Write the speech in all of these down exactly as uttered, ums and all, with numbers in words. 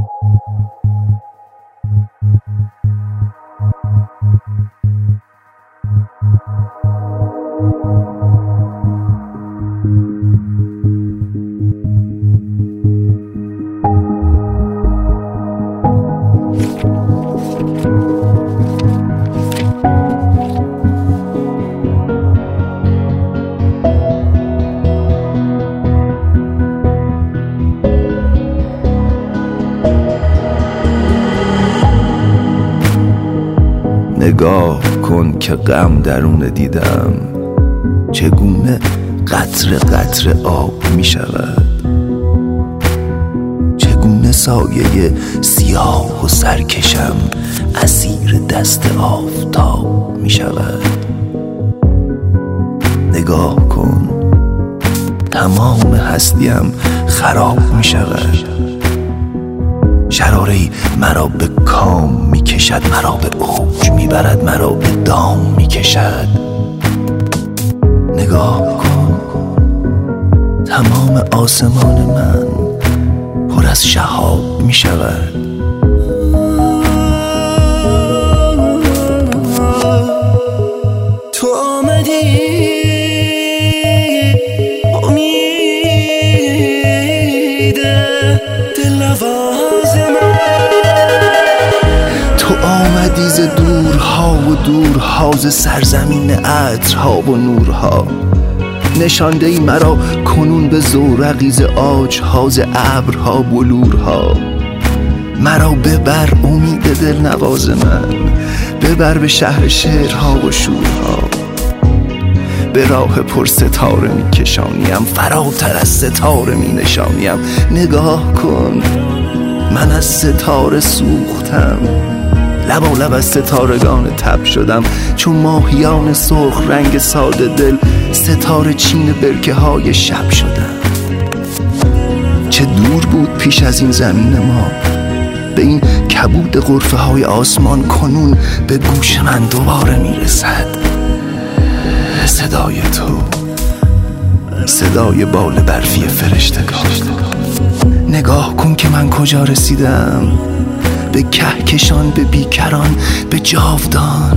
نگاه کن که غم درون دیدم، چگونه قطره قطره آب می شود، چگونه سایه سیاه و سرکشم اسیر دست آفتاب می شود. نگاه کن تمام هستیم خراب می شود، شراره‌ای مرا به کام می کشد، مرا به اوج می برد، مرا به دام می کشد. نگاه کن تمام آسمان من پر از شهاب می شود. تو آمدی امید دل نواز من، تو آمدی ز دورها و دورها، ز سرزمین عطرها و نورها، نشانده ای مرا کنون به زورقی ز عاجها، ز ابرها بلورها. مرا ببر امید دل نواز من، ببر به شهر شعرها و شورها. به راه پر ستاره می کشانیم، فراتر از ستاره می نشانیم. نگاه کن من از ستاره سوختم، لبالب از ستارگان تب شدم، چون ماهیان سرخ رنگ ساده دل ستاره چین برکه های شب شدم. چه دور بود پیش از این زمین ما، به این کبود غرفه های آسمان کنون به گوش من دوباره میرسد صدای تو، صدای بال برفی فرشتگان. نگاه کن که من کجا رسیدم، به کهکشان، به بیکران، به جاودان.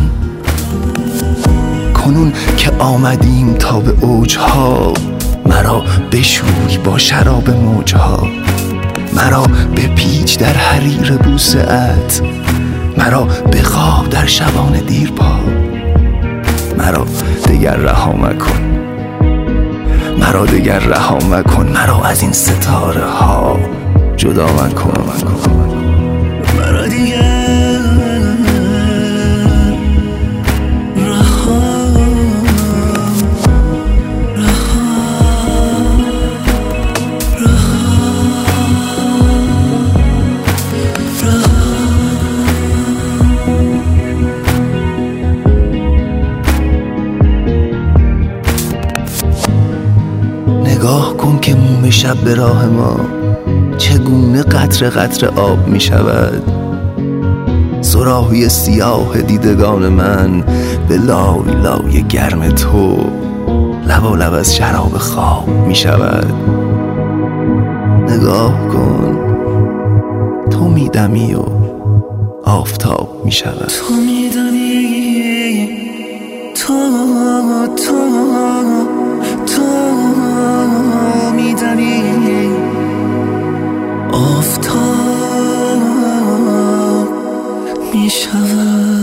کنون که آمدیم تا به اوجها، مرا بشوی با شراب موجها، مرا بپیچ در حریر بوسه ات، مرا بخواب در شبان دیرپا. مرا دگر رها مکن، مرا دگر رها مکن، مرا از این ستاره ها جدا مکن. مرا دیگر نگاه کن که موم شب به راه ما چگونه قطره قطره آب می شود. صراحی سیاه دیدگان من به لای لای گرم تو لبالب از شراب خواب می شود. نگاه کن تو می دمی و آفتاب می شود. تو می دمی، تو تو تو میدمی آفتاب میشود.